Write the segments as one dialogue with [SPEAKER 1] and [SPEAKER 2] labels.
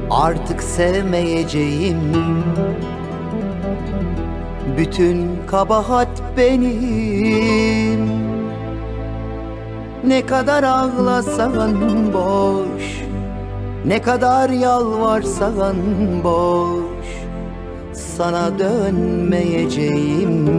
[SPEAKER 1] Artık sevmeyeceğim. Bütün kabahat benim. Ne kadar ağlasan boş, ne kadar yalvarsan boş, sana dönmeyeceğim.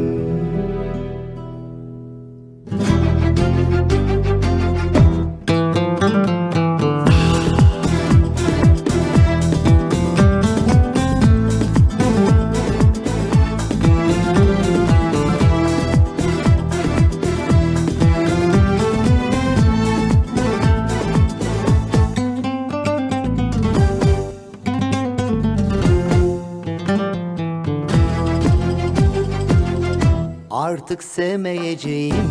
[SPEAKER 1] Artık sevmeyeceğim.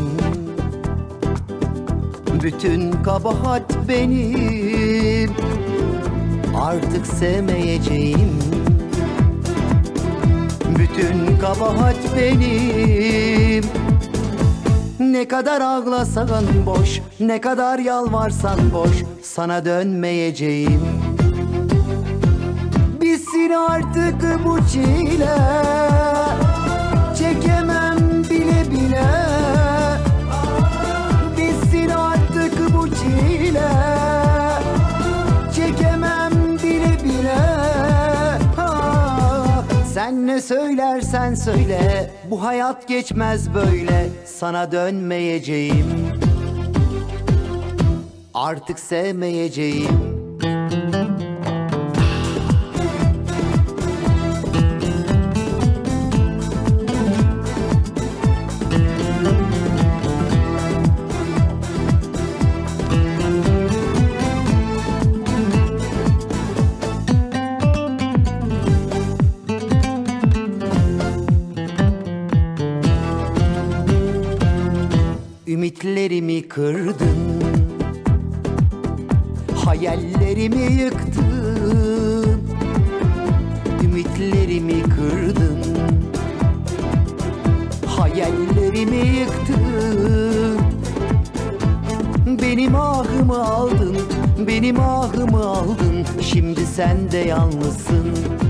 [SPEAKER 1] Bütün kabahat benim. Artık sevmeyeceğim. Bütün kabahat benim. Ne kadar ağlasan boş, ne kadar yalvarsan boş, sana dönmeyeceğim. Bitsin artık bu çile, çekemem bile bile. Bitsin artık bu çile, çekemem bile bile. Sen ne söylersen söyle, bu hayat geçmez böyle, sana dönmeyeceğim. Artık sevmeyeceğim. Ümitlerimi kırdın, hayallerimi yıktın. Ümitlerimi kırdın, hayallerimi yıktın. Benim ahımı aldın, benim ahımı aldın. Şimdi sen de yalnızsın.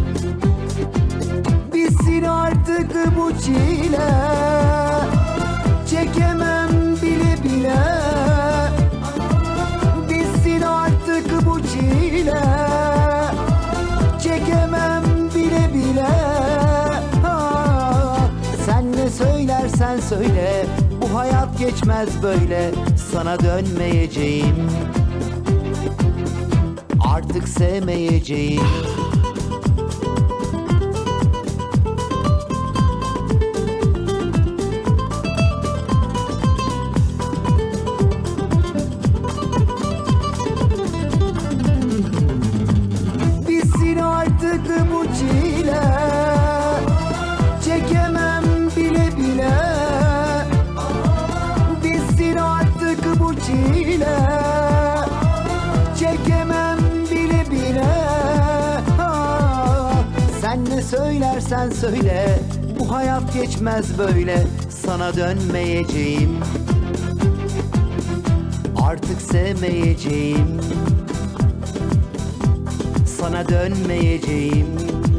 [SPEAKER 1] Bitsin artık bu çile, çekemem bile bile. Bitsin artık bu çile, çekemem bile bile. Sen ne söylersen söyle, bu hayat geçmez böyle, sana dönmeyeceğim. Artık sevmeyeceğim. Artık bu çile, çekemem bile bile. Bitsin artık bu çile, çekemem bile bile. Sen ne söylersen söyle, bu hayat geçmez böyle, sana dönmeyeceğim. Artık sevmeyeceğim. Sana dönmeyeceğim.